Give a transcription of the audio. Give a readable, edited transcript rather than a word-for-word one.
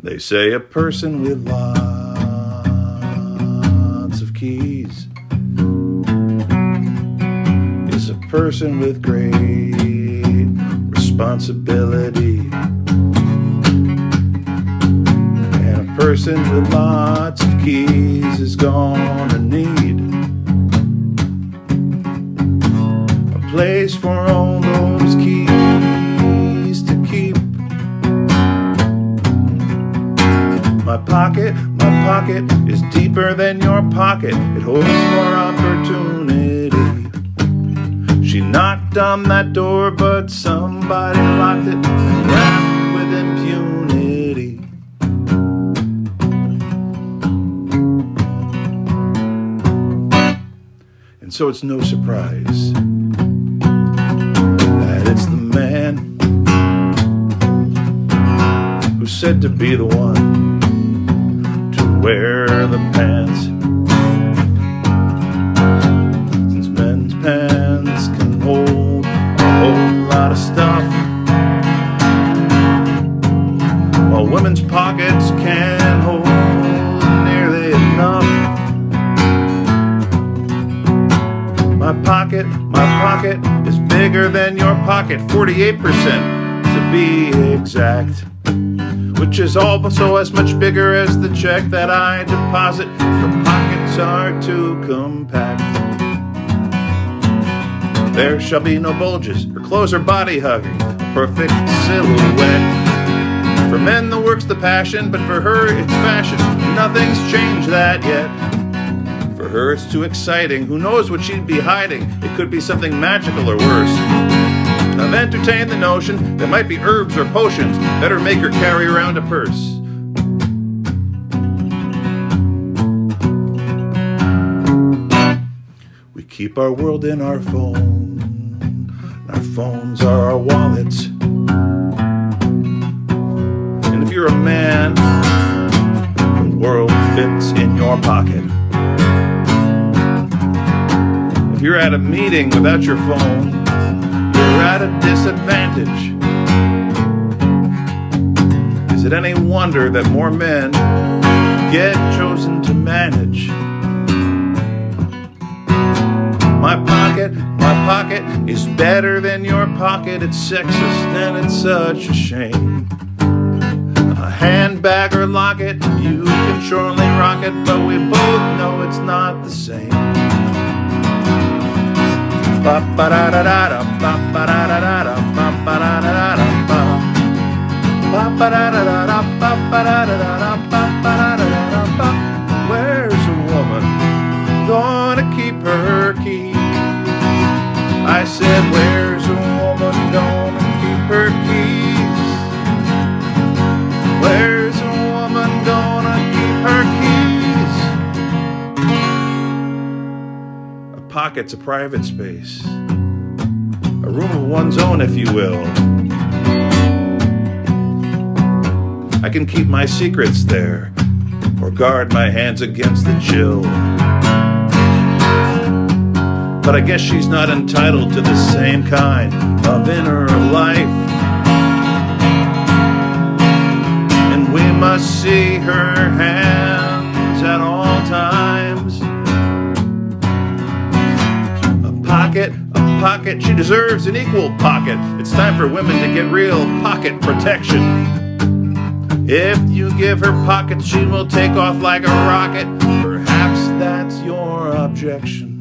They say a person with lots of keys is a person with great responsibility. And a person with lots of keys is gonna need a place for all those keys to keep. My pocket is deeper than your pocket. It holds more opportunity. She knocked on that door, but somebody locked it and wrapped with impunity. And so it's no surprise that it's the man who's said to be the one wear the pants, since men's pants can hold a whole lot of stuff, while women's pockets can't hold nearly enough. My pocket is bigger than your pocket, 48% to be exact, which is also as much bigger as the check that I deposit. Your pockets are too compact. There shall be no bulges. Her clothes are body hugging, perfect silhouette. For men the work's the passion, but for her it's fashion. Nothing's changed that yet. For her it's too exciting. Who knows what she'd be hiding? It could be something magical or worse. I've entertained the notion there might be herbs or potions. Better make her carry around a purse. We keep our world in our phone. Our phones are our wallets. And if you're a man, the world fits in your pocket. If you're at a meeting without your phone, you're at a disadvantage. Is it any wonder that more men get chosen to manage? My pocket is better than your pocket. It's sexist and it's such a shame. A handbag or locket, you can surely rock it, but we both know it's not the same. Ba-ba-da-da-da-da, ba-ba-da-da-da-da, ba-ba-da-da-da-da, ba-ba-da-da-da-da, ba-ba-da-da-da-da, ba-ba-da-da-da-da. Where's a woman gonna keep her keys? I said, where's a woman gonna keep her keys? Where's a woman gonna keep her keys? A pocket's a private space, a room of one's own, if you will. I can keep my secrets there, or guard my hands against the chill. But I guess she's not entitled to the same kind of inner life. And we must see her hands at all times. A pocket, she deserves an equal pocket. It's time for women to get real pocket protection. If you give her pockets, she will take off like a rocket. Perhaps that's your objection.